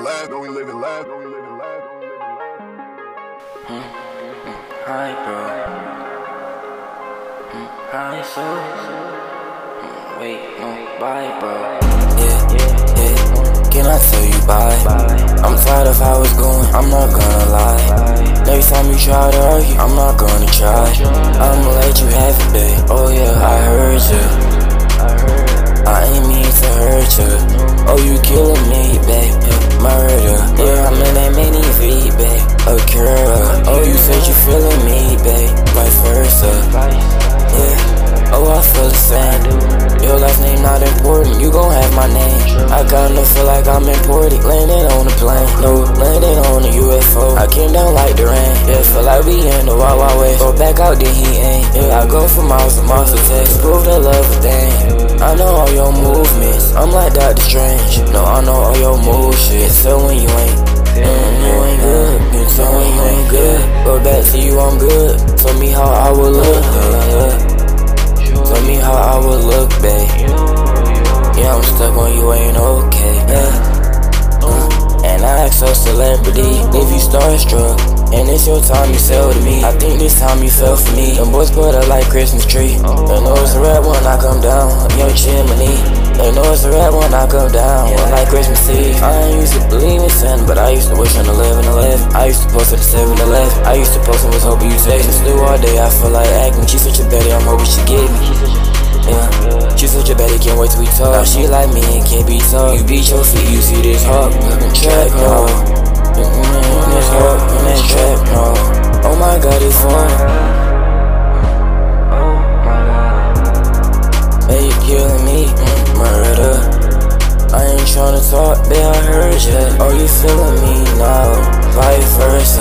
laugh, don't we live and laugh, don't we live and laugh, don't we live and laugh. Hi, bro. Hi, so. Wait, no, bye, bro. Yeah. Can I tell you bye? I'm tired of how it's going, I'm not gonna lie. Next time you try to argue, I'm not gonna try. I'ma let you have it, babe. Oh yeah, I heard you. I ain't mean to hurt you. Oh, you killing me, babe. Murder. Yeah, I'm in that many feet, babe. A girl. Oh, you said you feeling me, babe. Vice versa. Yeah. Oh, I feel the same. Your last name not important, you gon' have my name. I kinda feel like I'm important. Landing on a plane, no, landing on a UFO. I came down like the rain, yeah, feel like we in the Wild Wild West. Go back out, then he ain't, yeah, I go for miles and miles to text. Prove the love a thing. I know all your movements, I'm like Dr. Strange. No, I know all your move shit. So when you ain't, you ain't good. You tell when you ain't good. Go back to you, I'm good. Tell me how I would look, Tell me how I would look, babe. Yeah, I'm stuck on you, ain't okay, yeah. And I ask a celebrity if you starstruck, and it's your time you sell to me. I think this time you fell for me. Them boys put up like Christmas tree. They know it's a red when I come down, young chimney. They know it's a red when I come down, like Christmas Eve. I ain't used to believe in Santa, but I used to wish on 11-11. I used to post at the 7-11. I used to post and was hoping you text me. Slew all day, I feel like acting. She's such a Betty, I'm hoping she get me. Yeah, she's such a Betty, can't wait till we talk. Now she like me and can't be taught. You beat your feet, you see this hawk, looking track, no. This hawk, and this trap, no. Oh my God, it's fun. Hey, you killing me, murder. I ain't tryna talk, babe, I heard ya. Oh, you feeling me now, vice versa.